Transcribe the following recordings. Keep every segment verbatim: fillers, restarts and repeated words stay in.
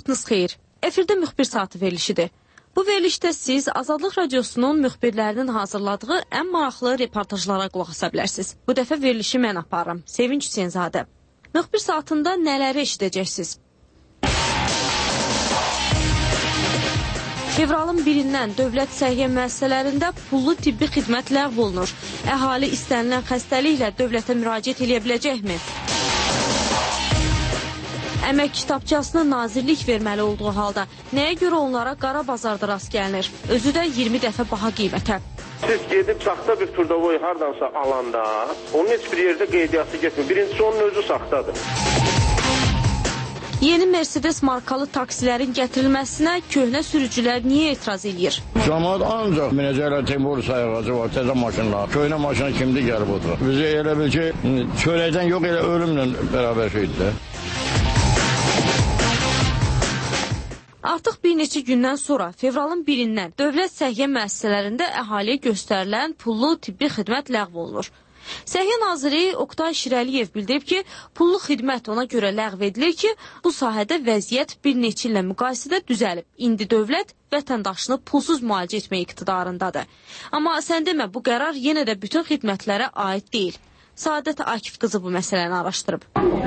Vaxtınız xeyir. Efirdə müxbir saatı verilişidir. Bu verilişdə siz Azadlıq Radiosunun müxbirlərinin hazırladığı ən maraqlı reportajlara qulaq asa bilərsiniz. Bu dəfə verilişi mən aparıram. Sevinç Hüseynzadə. Müxbir saatında nələri eşidəcəksiniz? Fevralın birindən dövlət səhiyyə müəssisələrində pullu tibbi xidmət ləğv olunur. Əhali istənilən xəstəliklə dövlətə müraciət edə biləcəkmi? Əmək kitabçasını nazirlik verməli olduğu halda nəyə görə onlara qara bazarda rast gəlinir? Özü də iyirmi dəfə baha qiymətə. Siz gedib saxta bir turdovoy hardansa alanda, onun heç bir yerdə qeydiyyatı getmir. Birincisi onun özü saxtadır. Yeni Mercedes markalı taksilərin gətirilməsinə köhnə sürücülər niyə etiraz edir? Cəmaət ancaq minəcəklər Temur sayğacı var, təzə maşınlar. Köhnə maşına kimdi gəlib oturur? Bizi elə bil ki, çörəkdən yox, elə ölümlə bərabər şeydir. Artıq bir neçə gündən sonra fevralın birindən dövlət səhiyyə müəssisələrində əhaliyə göstərilən pullu tibbi xidmət ləğv olunur. Səhiyyə naziri Oqtay Şirəliyev bildirib ki, pullu xidmət ona görə ləğv edilir ki, bu sahədə vəziyyət bir neçə illə müqayisədə düzəlib. İndi dövlət vətəndaşını pulsuz müalicə etmək iqtidarındadır. Amma sən demə, bu qərar yenə də bütün xidmətlərə aid deyil. Saadət Akif qızı bu məsələni araşdırıb.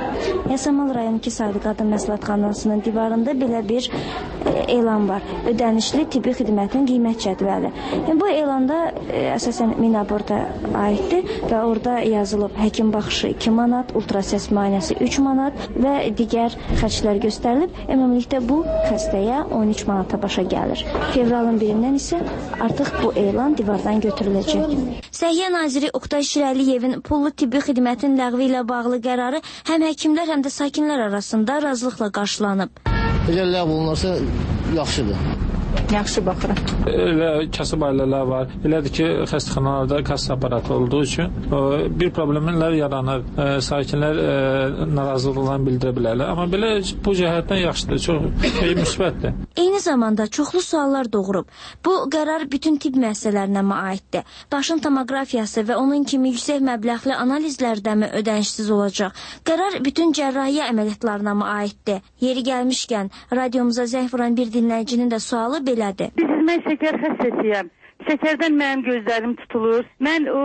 Yasamal rayon iki saylı qadın məsləhətxanasının divarında belə bir e, elan var. Ödənişli tibbi xidmətin qiymət cədvəli. Yəni, bu elanda e, əsasən minaborta aiddir və orada yazılıb həkim baxışı iki manat, ultrasəs müayinəsi üç manat və digər xərclər göstərilib. Ümumilikdə bu xəstəyə on üç manata başa gəlir. Fevralın birindən isə artıq bu elan divardan götürüləcək. Səhiyyə naziri Oqtay Şirəliyevin pullu tibbi xidmətin ləğvi ilə bağlı qərarı həm həkimlər, həm də sakinlər arasında razılıqla qarşılanıb. Əgər ləğv olunarsa, yaxşıdır. Yaxşı baxıram. Elə kasıb ailələr var. Elədir ki, xəstəxanalarda kassa aparatı olduğu üçün bir problemlər yaranır. Sakinlər narazılıqlarını bildirə bilərlər. Amma belə bu cəhətdən yaxşıdır, çox müsbətdir. Eyni zamanda çoxlu suallar doğurub. Bu qərar bütün tibb müəssisələrinə mi aiddir? Başın tomoqrafiyası və onun kimi yüksək məbləğli analizlərdə mi ödənişsiz olacaq? Qərar bütün cərrahiyyə əməliyyatlarına mı aiddir? Yeri gəlmişkən, radiomuza zəng vuran bir dinləyicinin də sualı belədir. Biz, mən şəkər xəstəsiyəm. Şəkərdən mənim gözlərim tutulur. Mən o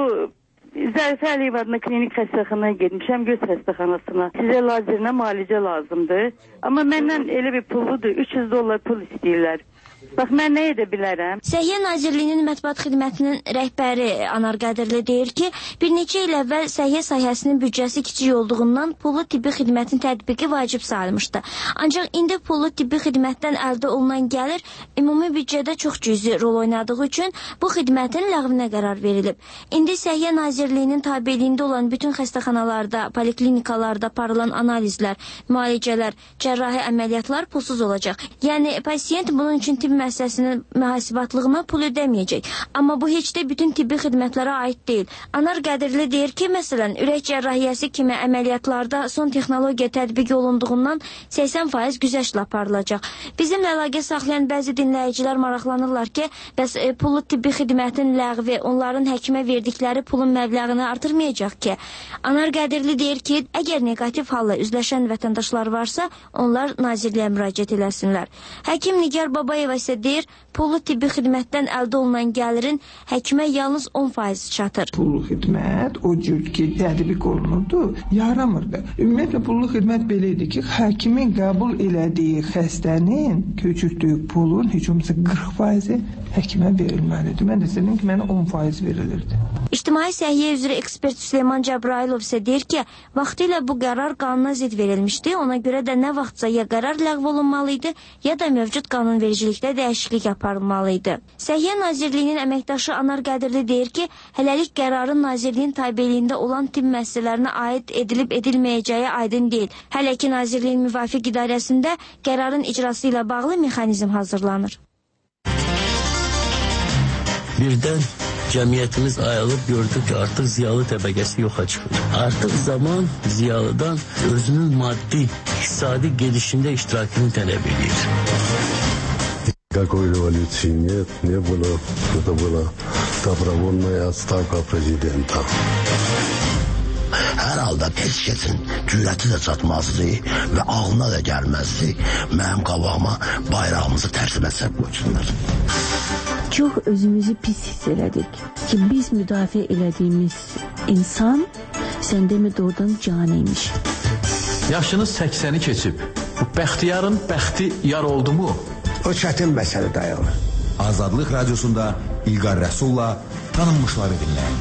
Zərifə Əliyev adına klinik xəstəxanaya getmişəm, göz xəstəxanasına. Sizə lazirinə müalicə lazımdır. Amma məndən elə bir pulludur, üç yüz dollar pul istəyirlər. Bax, mən nə edə bilərəm? Səhiyyə Nazirliyinin mətbuat xidmətinin rəhbəri Anar Qədirli deyir ki, bir neçə il əvvəl səhiyyə sahəsinin büdcəsi kiçik olduğundan pullu tibbi xidmətin tətbiqi vacib sayılmışdı. Ancaq indi pullu tibbi xidmətdən əldə olunan gəlir ümumi büdcədə çox cüzi rol oynadığı üçün bu xidmətin ləğvinə qərar verilib. İndi Səhiyyə Nazirliyinin tabeliyində olan bütün xəstəxanalarda, poliklinikalarda aparılan analizlər, müalicələr, cərrahi əməliyyatlar pulsuz olacaq. Yəni, pasiyent bunun üçün tibbi müəssisəsinin mühasibatlığına pul ödəməyəcək. Amma bu heç də bütün tibbi xidmətlərə aid deyil. Anar Qədirli deyir ki, məsələn, ürək cərrahiyyəsi kimi əməliyyatlarda son texnologiya tətbiq olunduğundan səksən faiz güzəştlə aparılacaq. Bizimlə əlaqə saxlayan bəzi dinləyicilər maraqlanırlar ki, bəs e, pullu tibbi xidmətin ləğvi onların həkimə verdikləri pulun məbləğini artırmayacaq ki. Anar Qədirli deyir ki, əgər negativ halla üzləşən vətəndaşlar varsa, onlar nazirliyə müraciət eləsinlər. Həkim Nigar Babayeva isə deyir, pullu tibbi xidmətdən əldə olunan gəlirin həkimə yalnız on faiz çatır. Pullu xidmət o cür ki, tətbiq olunurdu, yaramırdı. Ümumiyyətlə, pullu xidmət belə idi ki, həkimin qəbul elədiyi xəstənin köçürdüyü pulun heç olmasa qırx faizi həkimə verilməlidir. Mən də istədim ki, mənə on faiz verilirdi. İctimai Səhiyyə üzrə ekspert Süleyman Cəbrailov isə deyir ki, vaxtilə bu qərar qanuna zid verilmişdi. Ona görə də nə vaxtsa ya qərar ləğv olunmalıydı, ya da mövcud qanunvericilikdə dəyişiklik aparılmalıydı. Səhiyyə Nazirliyinin əməkdaşı Anar Qədirli deyir ki, hələlik qərarın Nazirliyin tabeliyində olan tibb müəssisələrinə aid edilib edilməyəcəyi aydın deyil. Hələ ki, Nazirliyin müvafiq idarəsində qərarın icrası ilə bağlı mexanizm hazırlanır. Birdən cəmiyyətimiz ayılıb gördü ki, artıq ziyalı təbəqəsi yoxa çıxır. Artıq zaman ziyalıdan özünün maddi, iqtisadi gedişində iştirakını tələb edir. Никакой революции нет, не было. Это была добровольная отставка президента. Hər halda heç kəsin cürəti də çatmazdı və ağlına da gəlməzdi mənim qabağıma bayrağımızı tərsimə səb qoysunlar. Çox özümüzü pis hiss elədik ki, biz müdafiə elədiyimiz insan səndəmi doğrudan canıymış. Yaşınız səksəni keçib. Bu bəxtiyarın bəxti yar oldu mu? O çətin məsələ dayanır. Azadlıq Radiosunda İlqar Rəsulla tanınmışları dinləyin.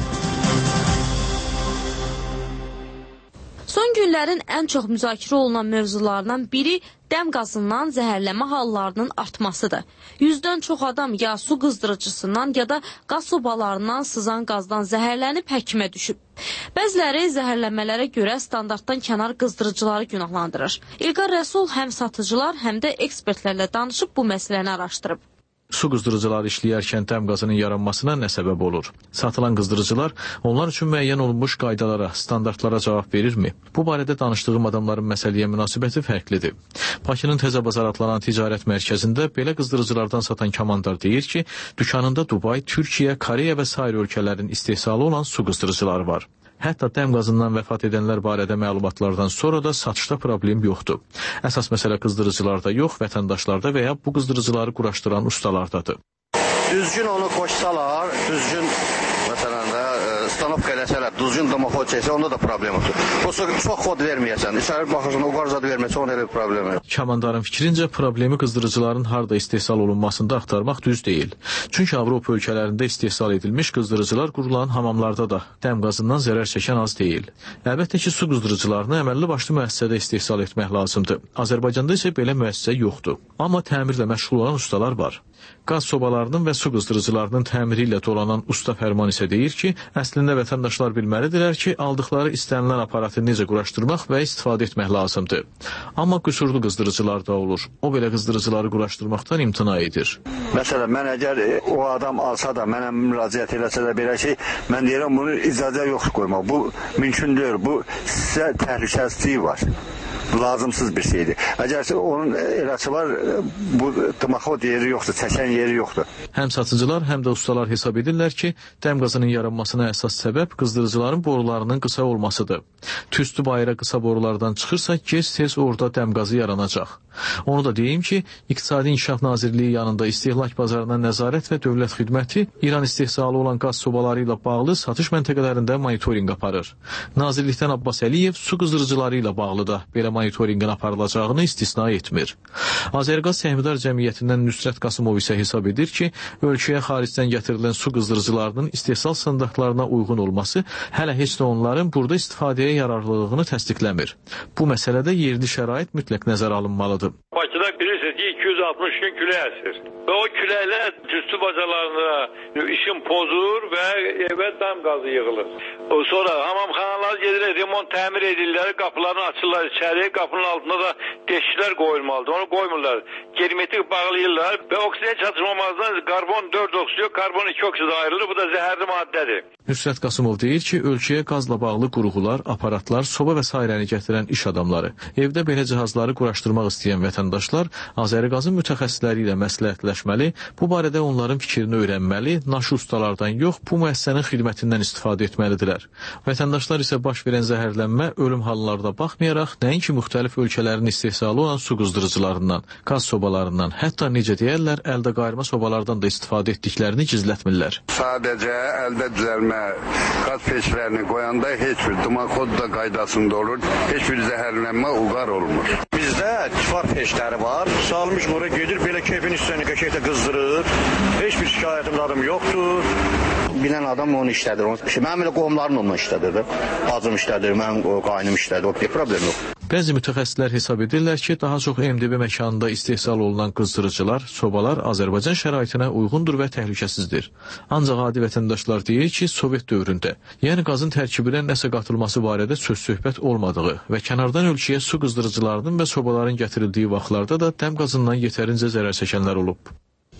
Son günlərin ən çox müzakirə olunan mövzularından biri dəm qazından zəhərlənmə hallarının artmasıdır. Yüzdən çox adam ya su qızdırıcısından ya da qaz sobalarından sızan qazdan zəhərlənib həkimə düşüb. Bəziləri zəhərlənmələrə görə standartdan kənar qızdırıcıları günahlandırır. İlqar Rəsul həm satıcılar, həm də ekspertlərlə danışıb bu məsələni araşdırıb. Su qızdırıcıları işləyərkən dəm qazının yaranmasına nə səbəb olur? Satılan qızdırıcılar onlar üçün müəyyən olunmuş qaydalara, standartlara cavab verirmi? Bu barədə danışdığım adamların məsələyə münasibəti fərqlidir. Bakının Təzə Bazar adlanan ticarət mərkəzində belə qızdırıcılardan satan komandar deyir ki, dükanında Dubay, Türkiyə, Koreya və sair ölkələrin istehsalı olan su qızdırıcıları var. Hətta dəm qazından vəfat edənlər barədə məlumatlardan sonra da satışda problem yoxdur. Əsas məsələ qızdırıcılarda yox, vətəndaşlarda və ya bu qızdırıcıları quraşdıran ustalardadır. Düzgün onu koşsalar, düzgün məsələn də stanovka eləsələr, düzgün domoxod çəksə, onda da problem olur. Yoxsa çox xod verməyəsən, içəri baxırsan, o qarzadı verməyəsən, onda elə bir problem yox. Komandarın fikrincə problemi qızdırıcıların harda istehsal olunmasında axtarmaq düz deyil. Çünki Avropa ölkələrində istehsal edilmiş qızdırıcılar qurulan hamamlarda da dəm qazından zərər çəkən az deyil. Əlbəttə ki, su qızdırıcılarını əməlli başlı müəssisədə istehsal etmək lazımdır. Azərbaycanda isə belə müəssisə yoxdur. Amma təmirlə məşğul olan ustalar var. Qaz sobalarının və su qızdırıcılarının təmiri ilə dolanan usta Fərman isə deyir ki, əslində vətəndaşlar bilməlidirlər ki, aldıqları istənilən aparatı necə quraşdırmaq və istifadə etmək lazımdır. Amma qüsurlu qızdırıcılar da olur. O belə qızdırıcıları quraşdırmaqdan imtina edir. Məsələn, mən əgər o adam alsa da, mənə müraciət eləsə də belə ki, mən deyirəm, bunu icazə yoxdur qoymaq. Bu mümkün deyil. Bu sizə təhlükəsizliyi var. Lazımsız bir şeydir. Əgər onun eləsi var, bu tımaxod yeri yoxdur, çəkən yeri yoxdur. Həm satıcılar, həm də ustalar hesab edirlər ki, dəm qazının yaranmasına əsas səbəb qızdırıcıların borularının qısa olmasıdır. Tüstü bayıra qısa borulardan çıxırsa, gec-tez orada dəm qazı yaranacaq. Onu da deyim ki, İqtisadi İnkişaf Nazirliyi yanında istehlak bazarına nəzarət və dövlət xidməti İran istehsalı olan qaz sobaları ilə bağlı satış məntəqələrində monitorinq aparır. Nazirlikdən Abbas Əliyev su qızdırıcıları ilə bağlı da belə monitorinqin aparılacağını istisna etmir. Azərqaz Səhmdar Cəmiyyətindən Nüsrət Qasımov isə hesab edir ki, ölkəyə xaricdən gətirilən su qızdırıcılarının istehsal standartlarına uyğun olması hələ heç də onların burada istifadəyə yararlılığını təsdiqləmir. Bu məsələdə yerli şərait mütləq nəzərə alınmalıdır. Bakıda bilirsiniz ki, iki yüz altmış gün külək əsir. Və o küləklər tüstü bacalarında işin pozur və evə dəm qazı yığılır. Sonra hamamxanalar gedirlər, remont təmir edirlər, qapılarını açırlar içəri, qapının altında da deşiklər qoyulmalıdır. Onu qoymurlar. Germetik bağlayırlar və oksijen çatışmamazdan karbon dörd oksidiyo, karbon iki oksid ayrılır. Bu da zəhərli maddədir. Nüsrət Qasımov deyir ki, ölkəyə qazla bağlı qurğular, aparatlar, soba və sairəni gətirən iş adamları, evdə belə cihazları quraşdırmaq istəyən vətəndaşlar Azərqazın mütəxəssisləri ilə məsləhətləşməli, bu barədə onların fikrini öyrənməli, naşı ustalardan yox, bu müəssisənin xidmətindən istifadə etməlidirlər. Vətəndaşlar isə baş verən zəhərlənmə, ölüm hallarına baxmayaraq, nəinki müxtəlif ölkələrin istehsalı olan su qızdırıcılarından, qaz sobalarından, hətta necə deyərlər, əldə qayırma sobalardan da istifadə etdiklərini gizlətmirlər. Sadəcə əldə düzəlmə qaz peşlərini qoyanda heç bir dımakod da qaydasında olur, heç bir zəhərlənmə uğar olmur. Bizdə kifar peşləri var, salmış qora gedir, belə keyfin üstünü qəşəkdə qızdırır, heç bir şikayətim adım yoxdur. Bilən adam onu işlədir. Mənim elə qohumlarım onu işlədir. Bacım işlədir, mənim qaynım işlədir, o bir problem yox. Bəzi mütəxəssislər hesab edirlər ki, daha çox M D B məkanında istehsal olunan qızdırıcılar, sobalar Azərbaycan şəraitinə uyğundur və təhlükəsizdir. Ancaq adi vətəndaşlar deyir ki, Sovet dövründə, yəni qazın tərkibinə nəsə qatılması barədə söz-söhbət olmadığı və kənardan ölkəyə su qızdırıcılarının və sobaların gətirildiyi vaxtlarda da dəm qazından yetərincə zərər çəkənlər olub.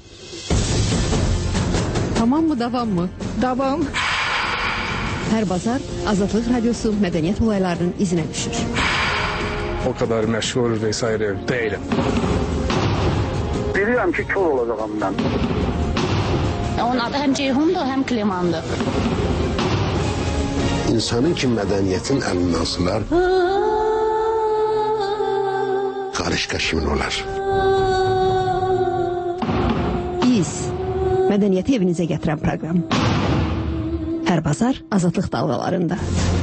Tamam mı, davam mı? Davam. Hər bazar Azadlıq Radiosu mədəniyyət olaylarının izinə düşür. O kadar məşğul vesaire değilim. Bilirəm ki, kör olacağım mən. Onun adı həm Ceyhundur, həm Klimandır. insanın ki mədəniyyətin əlindən asılar, qarışqa kimin olar? İz, mədəniyyəti evinizə gətirən proqram. Hər bazar Azadlıq dalğalarında.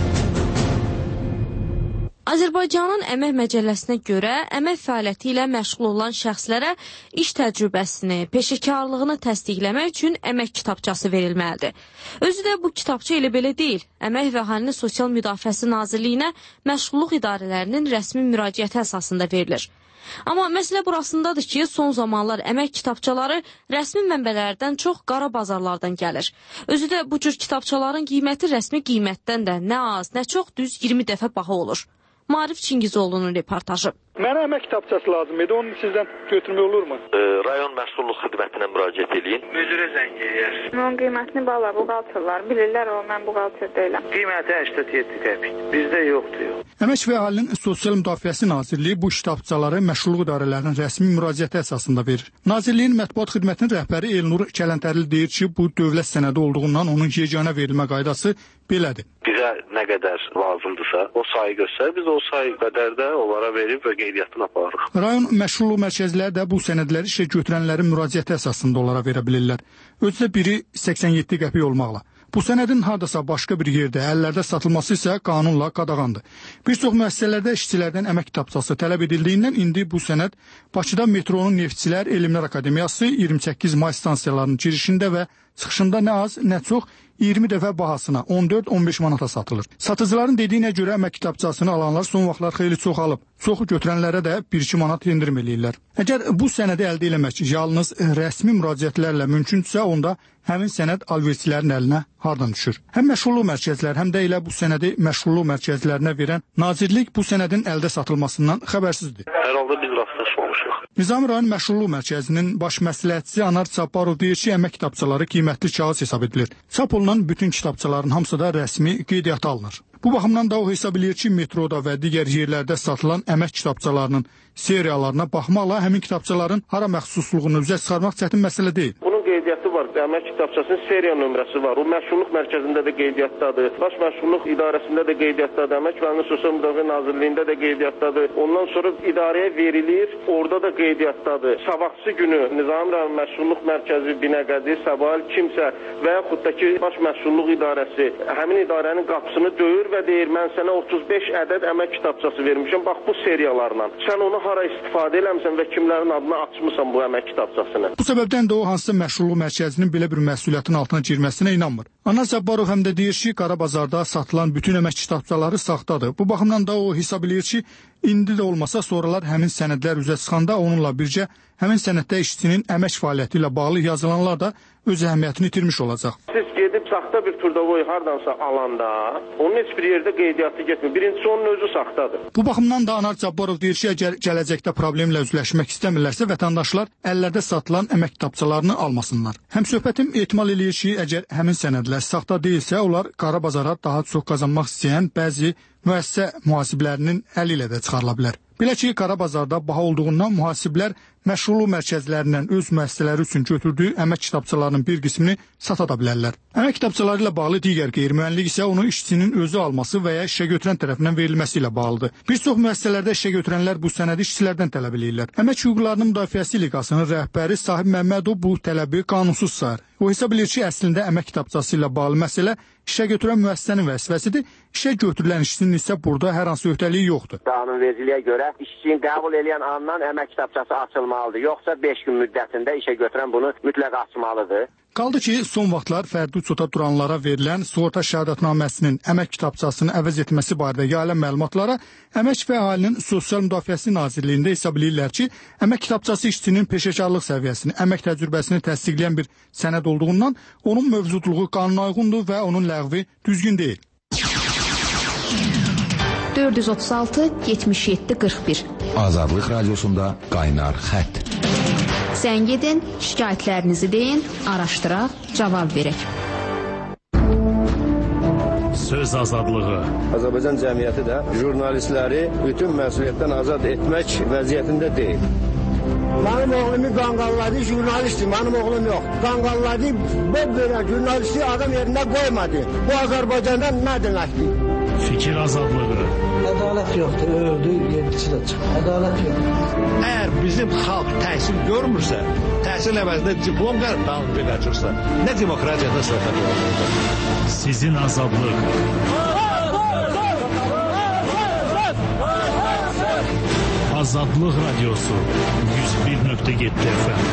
Azərbaycanın Əmək Məcəlləsinə görə əmək fəaliyyəti ilə məşğul olan şəxslərə iş təcrübəsini, peşəkarlığını təsdiqləmək üçün əmək kitabçası verilməlidir. Özü də bu kitabça elə belə deyil. Əmək və Əhalinin Sosial Müdafiəsi Nazirliyinə məşğulluq idarələrinin rəsmi müraciəti əsasında verilir. Amma məsələ burasındadır ki, son zamanlar əmək kitabçaları rəsmi mənbələrdən çox qara bazarlardan gəlir. Özü də bu cür kitabçaların qiyməti rəsmi qiymətdən də nə az, nə çox düz iyirmi dəfə baha olur. Marif Çingizoğlu'nun reportajı. Mənə əmək kitabçası lazım idi, onu sizdən götürmək olurmu? E, rayon məşğulluq xidmətinə müraciət edin. Müdürə zəng edir. Onun qiymətini bala buğaltırlar, bilirlər o, mən buğaltır deyiləm. Qiyməti səksən yeddi qəpik, bizdə yoxdur. Əmək və Əhalinin Sosial Müdafiəsi Nazirliyi bu kitabçaları məşğulluq idarələrinin rəsmi müraciəti əsasında verir. Nazirliyin mətbuat xidmətinin rəhbəri Elnur Kələntərli deyir ki, bu dövlət sənədi olduğundan onun yeganə verilmə qaydası belədir. Bizə nə qədər lazımdırsa, o sayı göstər, biz o sayı qədər də onlara verib və qeydiyyatını aparırıq. Rayon məşğulluq mərkəzləri də bu sənədləri işə götürənlərin müraciəti əsasında onlara verə bilirlər. Özü də biri səksən yeddi qəpik olmaqla. Bu sənədin hardasa başqa bir yerdə əllərdə satılması isə qanunla qadağandır. Bir çox müəssisələrdə işçilərdən əmək kitabçası tələb edildiyindən indi bu sənəd Bakıda metronun Neftçilər Elmlər Akademiyası iyirmi səkkiz may stansiyalarının girişində və çıxışında nə az, nə çox iyirmi dəfə bahasına on dörd on beş manata satılır. Satıcıların dediyinə görə əmək kitabçasını alanlar son vaxtlar xeyli çoxalıb. Çoxu götürənlərə də bir iki manat endirim eləyirlər. Əgər bu sənədi əldə etmək yalnız rəsmi müraciətlərlə mümkündürsə, onda həmin sənəd alverçilərin əlinə hardan düşür? Həm məşğulluq mərkəzləri, həm də elə bu sənədi məşğulluq mərkəzlərinə verən Nazirlik bu sənədin əldə satılmasından xəbərsizdir. Hər halda biz rastlaşmamışıq. Nizami rayon məşğulluq mərkəzinin baş məsləhətçisi Anar Cabbarov deyir ki, əmək kitabçaları qiymətli kağız hesab edilir. Çap olunan bütün kitabçaların hamısı da rəsmi qeydiyyata alınır. Bu baxımdan da o hesab edir ki, metroda və digər yerlərdə satılan əmək kitabçalarının seriyalarına baxmaqla həmin kitabçaların hara məxsusluğunu üzə çıxarmaq çətin məsələ deyil. Bunun qeydiyyatı var, əmək kitabçasının seriya nömrəsi var. O məşğulluq mərkəzində də qeydiyyatdadır. Baş məşğulluq idarəsində də qeydiyyatdadır. Əmək və Əhalinin Sosial Müdafiə Nazirliyində də qeydiyyatdadır. Ondan sonra idarəyə verilir, orada da qeydiyyatdadır. Sabahçı günü Nizami rayon məşğulluq mərkəzi Binəqədi, Sabahil kimsə və yaxud da ki, baş məşğulluq idarəsi həmin idarənin qapısını döyür və deyir, mən sənə otuz beş ədəd əmək kitabçası vermişəm, bax bu seriyalarla. Sən onu hara istifadə eləmsən və kimlərin adına açmısan bu əmək kitabçasını? Bu səbəbdən də o hansısa məşğulluq mərkəzinin belə bir məsuliyyətin altına girməsinə inanmır. Anar Cabbarov həm də deyir ki, qara bazarda satılan bütün əmək kitabçaları saxtadır. Bu baxımdan da o hesab edir ki, indi də olmasa sonralar həmin sənədlər üzə çıxanda onunla birgə həmin sənəddə işçinin əmək fəaliyyəti ilə bağlı yazılanlar da öz əhəmiyyətini itirmiş olacaq. Siz gedib saxta bir turdovoy hardansa alanda, onun heç bir yerdə qeydiyyatı getmir. Birincisi onun özü saxtadır. Bu baxımdan da Anar Cabbarov deyir ki, əgər gələcəkdə problemlə üzləşmək istəmirlərsə, vətəndaşlar əllərdə satılan əmək kitabçalarını almasınlar. Həmsöhbətim ehtimal eləyir ki, əgər həmin sənədlər saxta deyilsə, onlar qara bazara daha çox qazanmaq istəyən bəzi müəssisə mühasiblərinin əli ilə də çıxarıla bilər. Belə ki, qara bazarda baha olduğundan mühasiblər məşğulluq mərkəzlərindən öz müəssisələri üçün götürdüyü əmək kitabçalarının bir qismini sata da bilərlər. Əmək kitabçaları ilə bağlı digər qeyri-mühəllik isə onu işçinin özü alması və ya işə götürən tərəfindən verilməsi ilə bağlıdır. Bir çox müəssisələrdə işə götürənlər bu sənədi işçilərdən tələb edirlər. Əmək hüquqlarının müdafiəsi liqasının rəhbəri Sahib Məmmədov bu tələbi qanunsuz sayır. O hesab edir ki, əslində əmək kitabçası ilə bağlı məsələ işə götürən müəssisənin vəzifəsidir. İşə götürülən işçinin isə burada hər hansı öhdəliyi yoxdur. Qanunvericiliyə görə işçinin qəbul edən andan əmək kitabçası açılmalıdır. Yoxsa beş gün müddətində işə götürən bunu mütləq açmalıdır. Qaldı ki, son vaxtlar fərdi uçota duranlara verilən sığorta şəhadətnaməsinin əmək kitabçasını əvəz etməsi barədə yayılan məlumatlara Əmək və Əhalinin Sosial Müdafiəsi Nazirliyində hesab edirlər ki, əmək kitabçası işçinin peşəkarlıq səviyyəsini, əmək təcrübəsini təsdiqləyən bir sənəd olduğundan onun mövcudluğu qanuna uyğundur və onun ləğvi düzgün deyil. dörd yüz otuz altı yetmiş yeddi qırx bir Azadlıq Radiosunda qaynar xətt. Zəng edin, şikayətlərinizi deyin, araşdıraq, cavab verək. Söz azadlığı. Azərbaycan cəmiyyəti də jurnalistləri bütün məsuliyyətdən azad etmək vəziyyətində deyil. Benim oğlumu qanqalladı, jurnalistdir, benim oğlum yok. Qanqalladı, bu böyle jurnalisti adam yerine koymadı. Bu Azərbaycanda ne deməkdir? Fikir azadlığı. Ədalət yoxdur, öldü, yedisi də çıxır. Ədalət yoxdur. Əgər bizim xalq təhsil görmürsə, təhsil əvəzində diplom qanun verəcəksə, nə demokratiyada söhbət olacaq? Sizin azadlıq. Azadlıq Radyosu yüz bir nöqtə yeddi F M.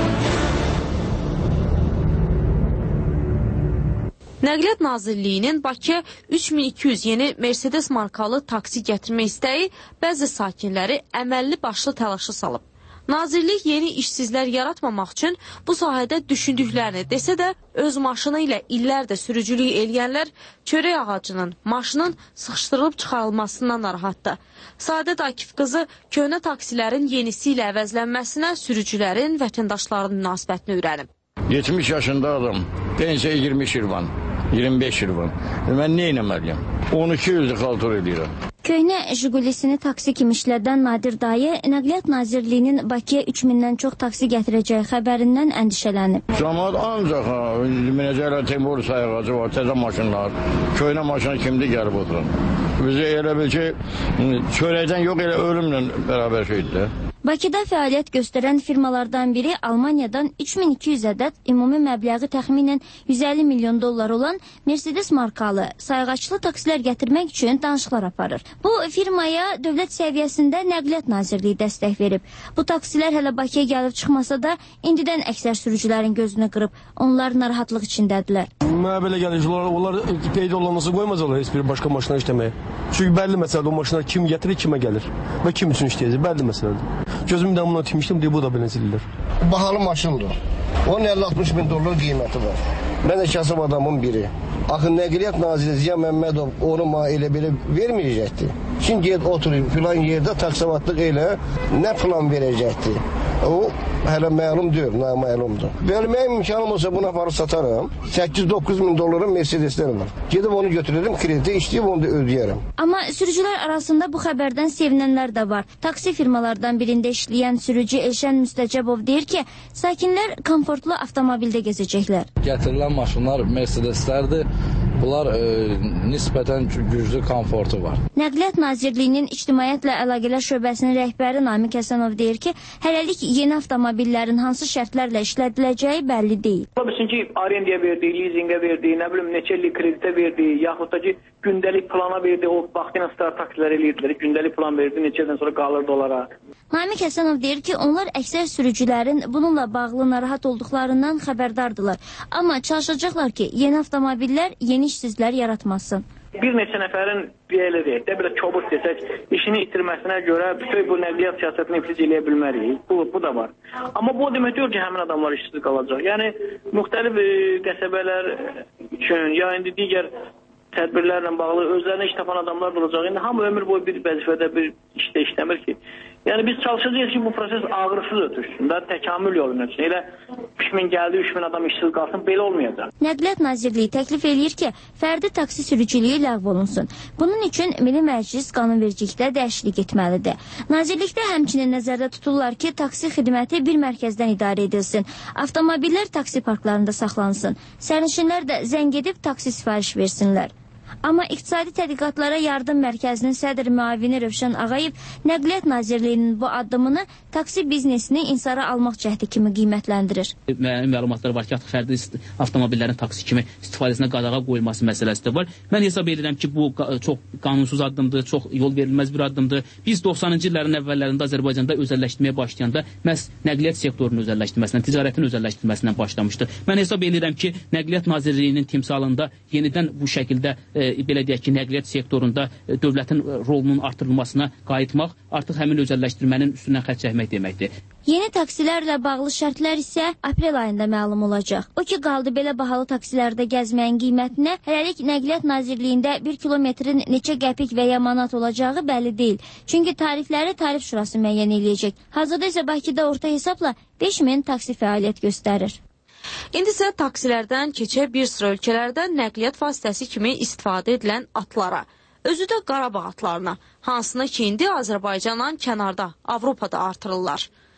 Nəqliyyat Nazirliyinin Bakıya üç min iki yüz yeni Mercedes markalı taksi gətirmə istəyi bəzi sakinləri əməlli başlı təlaşa salıb. Nazirlik yeni işsizlər yaratmamaq üçün bu sahədə düşündüklərini desə də, öz maşını ilə illərdə sürücülük eləyənlər çörək ağacının, maşının sıxışdırılıb çıxarılmasından narahatdır. Sadət Akif qızı köhnə taksilərin yenisi ilə əvəzlənməsinə sürücülərin, vətəndaşların münasibətini öyrənib. yetmiş yaşında adam, pensiya iyirmi şirvan, iyirmi beş şirvan. Mən nə eləməliyəm? on iki ildir xaltur edirəm. Köhnə Jigulisini taksi kimi işlədən Nadir dayı Nəqliyyat Nazirliyinin Bakıya üç mindən çox taksi gətirəcəyi xəbərindən əndişələnib. Cəmaət ancaq minəcəklər Temur sayğacı var, təzə maşınlar, köhnə maşına kimdir gəlib oturun. Bizə elə bil ki, çörəkdən yox, elə ölümlə bərabər şeydir. Bakıda fəaliyyət göstərən firmalardan biri Almaniyadan üç min iki yüz ədəd ümumi məbləği təxminən yüz əlli milyon dollar olan Mercedes markalı sayğaçlı taksilər gətirmək üçün danışıqlar aparır. Bu firmaya dövlət səviyyəsində Nəqliyyat Nazirliyi dəstək verib. Bu taksilər hələ Bakıya gəlib çıxmasa da indidən əksər sürücülərin gözünü qırıb. Onlar narahatlıq içindədirlər. Mənə belə gəlir ki, onlar peyda olunması qoymazlar heç bir başqa maşına işləməyə. Çünki bəlli məsələdir, o maşınlar kim gətirir, kimə gəlir və kim üçün işləyəcək, bəlli məsələdir. Gözümün damına tüymüşdüm deyə bu da belə zillər. Bahalı maşındır. Onun əlli altmış min dollar qiyməti var. Mən də kasıb adamın biri. Axı Nəqliyyat Naziri Ziya Məmmədov onu mənə elə belə verməyəcəkdi. Şimdi ged oturayım filan yerdə taksavatlıq elə nə plan verəcəkdi. O hələ məlum deyil, naməlumdur. Verməyə imkanım olsa bunu aparıb satarım. səkkiz doqquz min dolların Mercedeslər var. Gedib onu götürürüm, kreditə işləyib onu da ödəyərəm. Amma sürücülər arasında bu xəbərdən sevinənlər də var. Taksi firmalardan birində işləyən sürücü Elşən Müstəcəbov deyir ki, sakinlər komfortlu avtomobildə gezəcəklər. Gətirilən maşınlar Mercedeslərdir. Bunlar e, nisbətən güclü komfortu var. Nəqliyyat Nazirliyinin İctimaiyyətlə Əlaqələr Şöbəsinin rəhbəri Namiq Həsənov deyir ki, hələlik yeni avtomobillərin hansı şərtlərlə işlədiləcəyi bəlli deyil. Ola bilsin ki, arendaya verdi, leasingə verdi, nə bilim neçə illik kreditə verdi, yaxud da ki, gündəlik plana verdi, o vaxtıyla start taksilər eləyirdilər, gündəlik plan verdi, neçədən sonra qalırdı onlara. Namiq Həsənov deyir ki, onlar əksər sürücülərin bununla bağlı narahat olduqlarından xəbərdardılar. Amma çalışacaqlar ki, yeni avtomobillər yeni işsizlər yaratmasın. Bir neçə nəfərin belə deyək də, belə kobud desək, işini itirməsinə görə bütün bu nəqliyyat siyasətini iflic eləyə bilmərik. Bu, bu da var. Amma bu demək deyil ki, həmin adamlar işsiz qalacaq. Yəni, müxtəlif e, qəsəbələr üçün, ya indi digər tədbirlərlə bağlı özlərinə iş tapan adamlar da olacaq. İndi hamı ömür boyu bir vəzifədə bir işdə işləmir ki. Yəni biz çalışacağıq ki, bu proses ağrısız ötürsün, da təkamül yolu üçün. Elə üç min gəldi, üç min adam işsiz qalsın, belə olmayacaq. Nəqliyyat Nazirliyi təklif eləyir ki, fərdi taksi sürücülüyü ləğv olunsun. Bunun üçün Milli Məclis qanunvericilikdə dəyişiklik etməlidir. Nazirlikdə həmçinin nəzərdə tuturlar ki, taksi xidməti bir mərkəzdən idarə edilsin. Avtomobillər taksi parklarında saxlansın. Sərnişinlər də zəng edib taksi sifariş versinlər. Amma İqtisadi Tədqiqatlara Yardım Mərkəzinin sədr müavini Rövşən Ağayev Nəqliyyat Nazirliyinin bu addımını taksi biznesini insara almaq cəhdi kimi qiymətləndirir. Müəyyən məlumatlar var ki, fərdi avtomobillərin taksi kimi istifadəsinə qadağa qoyulması məsələsi də var. Mən hesab edirəm ki, bu çox qanunsuz addımdır, çox yol verilməz bir addımdır. Biz doxsanıncı illərin əvvəllərində Azərbaycanda özəlləşdirməyə başlayanda məhz nəqliyyat sektorunun özəlləşdirməsindən, ticarətin özəlləşdirməsindən başlamışdı. Mən hesab edirəm ki, Nəqliyyat Nazirliyinin timsalında yenidən bu şəkildə e, belə deyək ki, nəqliyyat sektorunda e, dövlətin rolunun artırılmasına qayıtmaq artıq həmin özəlləşdirmənin üstündən xətt çəkmək deməkdir. Yeni taksilərlə bağlı şərtlər isə aprel ayında məlum olacaq. O ki, qaldı belə bahalı taksilərdə gəzməyin qiymətinə, hələlik Nəqliyyat Nazirliyində bir kilometrin neçə qəpik və ya manat olacağı bəlli deyil. Çünki tarifləri Tarif Şurası müəyyən eləyəcək. Hazırda isə Bakıda orta hesabla beş min taksi fəaliyyət göstərir. İndi isə taksilərdən keçə bir sıra ölkələrdə nəqliyyat vasitəsi kimi istifadə edilən atlara, özü də Qarabağ atlarına, hansını ki indi Azərbaycandan kənarda, Avropada artırırlar.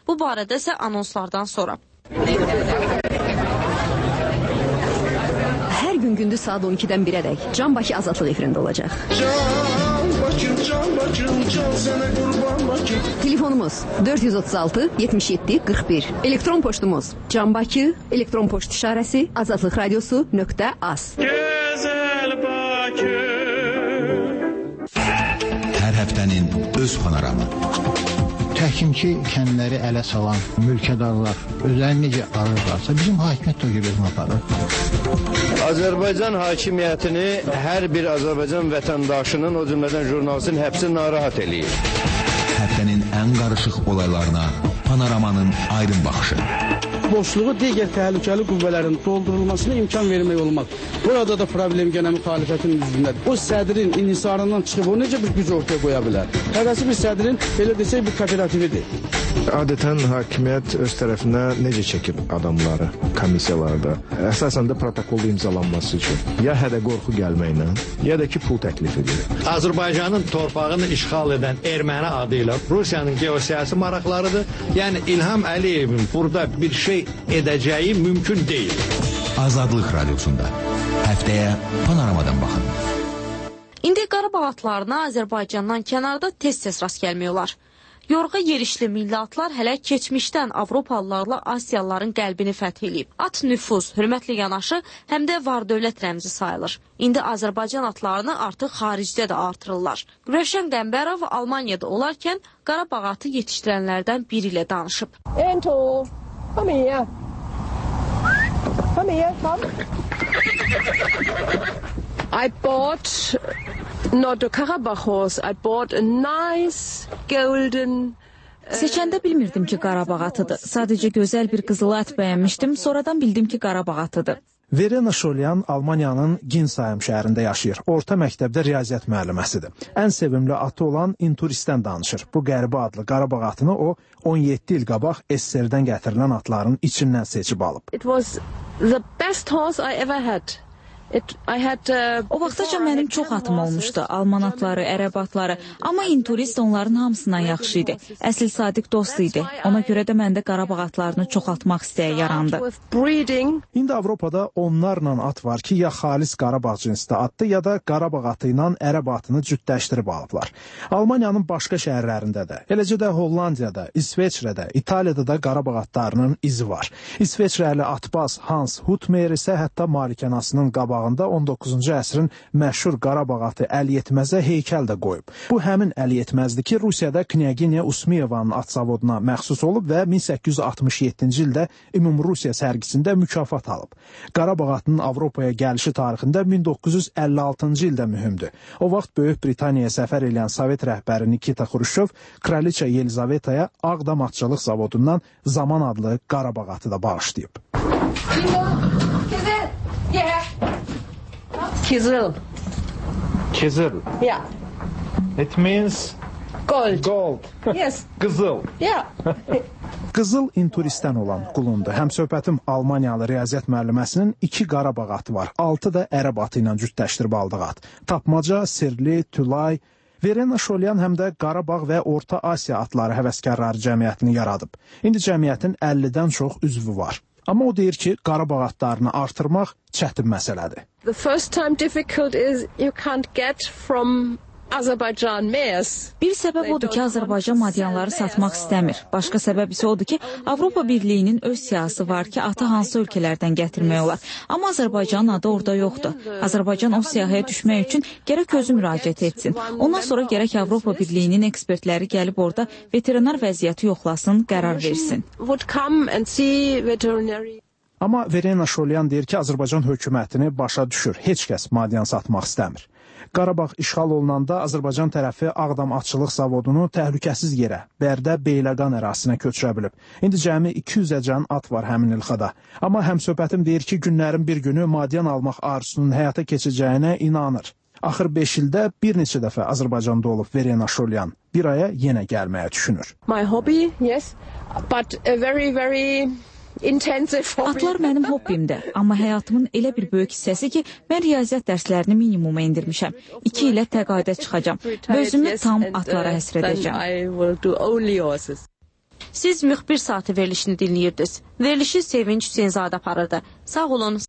Bu barədə isə anonslardan sonra. Hər gün gündüz saat on ikidən birədək Can Bakı Azadlıq efirində olacaq. Can Bakım, can Bakım, can sənə qurban Bakım. Telefonumuz dörd yüz otuz altı yetmiş yeddi qırx bir. Elektron poçtumuz Can Bakı, elektron poçt işarəsi azadlıq radiosu nöqtə az. Gözəl Bakı. Hər həftənin öz panoramı. Təhkimçi kəndləri ələ salan mülkədarlar özlərini necə arırlarsa, bizim hakimiyyət də gözünü aparır. Azərbaycan hakimiyyətini hər bir Azərbaycan vətəndaşının, o cümlədən jurnalistin həbsi narahat eləyir. Həftənin ən qarışıq olaylarına panoramanın aydın baxışı. Boşluğu digər təhlükəli qüvvələrin doldurulmasına imkan vermək olmaq. Burada da problem gənə müxalifətin üzündədir. O sədrin inhisarından çıxıb o necə bir güc ortaya qoya bilər? Həvəsi bir sədrin, belə desək, bir kooperatividir. Adətən hakimiyyət öz tərəfinə necə çəkir adamları komissiyalarda? Əsasən də protokolda imzalanması üçün. Ya hədə qorxu gəlməklə, ya da ki, pul təklif edir. Azərbaycanın torpağını işğal edən erməni adı ilə Rusiyanın geosiyasi maraqlarıdır. Yəni İlham Əliyevin burada bir şey edəcəyi mümkün deyil. Azadlıq Radiosunda həftəyə panoramadan baxın. İndi Qarabağ atlarına Azərbaycandan kənarda tez-tez rast gəlmək olar. Yorğa yerişli milli atlar hələ keçmişdən Avropalılarla Asiyalıların qəlbini fəth edib. At nüfuz, hörmətli yanaşı, həm də var-dövlət rəmzi sayılır. İndi Azərbaycan atlarını artıq xaricdə də artırırlar. Rövşən Qəmbərov Almaniyada olarkən Qarabağ atı yetişdirənlərdən biri ilə danışıb. Ento, come here. Come here, come. I bought not a Karabakh horse, I bought a nice golden... Seçəndə bilmirdim ki, Qarabağ atıdır. Sadəcə gözəl bir qızıl at bəyənmişdim, sonradan bildim ki, Qarabağ atıdır. Verena Şolyan Almaniyanın Ginsheim şəhərində yaşayır. Orta məktəbdə riyaziyyat müəlliməsidir. Ən sevimli atı olan Inturistdən danışır. Bu qəribə adlı Qarabağ atını o on yeddi il qabaq S S R-dən gətirilən atların içindən seçib alıb. It was the best horse I ever had. It, I had, uh, o vaxtaca mənim çox atım olmuşdu, alman atları, ərəb atları, amma Inturist onların hamısından yaxşı idi. Əsl sadiq dost idi. Ona görə də məndə Qarabağ atlarını çoxaltmaq istəyi yarandı. İndi Avropada onlarla at var ki, ya xalis Qarabağ cinsdə atdı, ya da Qarabağ atı ilə ərəb atını cütləşdirib alıblar. Almaniyanın başqa şəhərlərində də, eləcə də Hollandiyada, İsveçrədə, İtaliyada da Qarabağ atlarının izi var. İsveçrəli atbaz Hans Hutmeyer isə hətta malikanasının qabağında on doqquzuncu əsrin məşhur Qarabağ atı Əliyetməzə heykəl də qoyub. Bu həmin Əliyetməzdir ki, Rusiyada Knyaginya Usmiyevanın at zavoduna məxsus olub və min səkkiz yüz altmış yeddinci ildə Ümumrusiya sərgisində mükafat alıb. Qarabağ atının Avropaya gəlişi tarixində min doqquz yüz əlli altıncı ildə mühümdür. O vaxt Böyük Britaniyaya səfər edən Sovet rəhbəri Nikita Xruşov Kraliça Yelizavetaya Ağdam atçılıq zavodundan Zaman adlı Qarabağ atı da bağışlayıb. Kizil. Kizil. Yeah. It means gold. Gold. Yes. Qızıl. Yeah. Qızıl Inturistdən olan qulundur. Həmsöhbətim Almaniyalı riyaziyyat müəlliməsinin iki Qarabağ atı var. Altı da ərəb atı ilə cütləşdirib aldığı at. Tapmaca, Sirli, Tülay. Verena Şolyan həm də Qarabağ və Orta Asiya atları həvəskarları cəmiyyətini yaradıb. İndi cəmiyyətin əllidən çox üzvü var. Amma o deyir ki, Qarabağ atlarını artırmaq çətin məsələdir. The first time difficult is you can't get from Azərbaycan mares. Bir səbəb odur ki, Azərbaycan madyanları satmaq istəmir. Başqa səbəb isə odur ki, Avropa Birliyinin öz siyasi var ki, atı hansı ölkələrdən gətirmək olar. Amma Azərbaycanın adı orada yoxdur. Azərbaycan o siyahıya düşmək üçün gərək özü müraciət etsin. Ondan sonra gərək Avropa Birliyinin ekspertləri gəlib orada veterinar vəziyyəti yoxlasın, qərar versin. Amma Verena Şolyan deyir ki, Azərbaycan hökumətini başa düşür. Heç kəs madyan satmaq istəmir. Qarabağ işğal olunanda Azərbaycan tərəfi Ağdam atçılıq zavodunu təhlükəsiz yerə, Bərdə Beyləqan ərazisinə köçürə bilib. İndi cəmi iki yüzəcən at var həmin ilxada. Amma həmsöhbətim deyir ki, günlərin bir günü madyan almaq arzusunun həyata keçəcəyinə inanır. Axır beş ildə bir neçə dəfə Azərbaycanda olub Verena Şolyan. Bir aya yenə gəlməyə düşünür. My hobby, yes, but a very, very... Atlar mənim hobbimdir, amma həyatımın elə bir böyük hissəsi ki, mən riyaziyyat dərslərini minimuma indirmişəm. İki ilə təqaüdə çıxacam və özümü tam atlara həsr edəcəm. Siz müxbir saatı verilişini dinləyirdiniz. Verilişi Sevinç Hüseynzadə aparırdı. Sağ olun,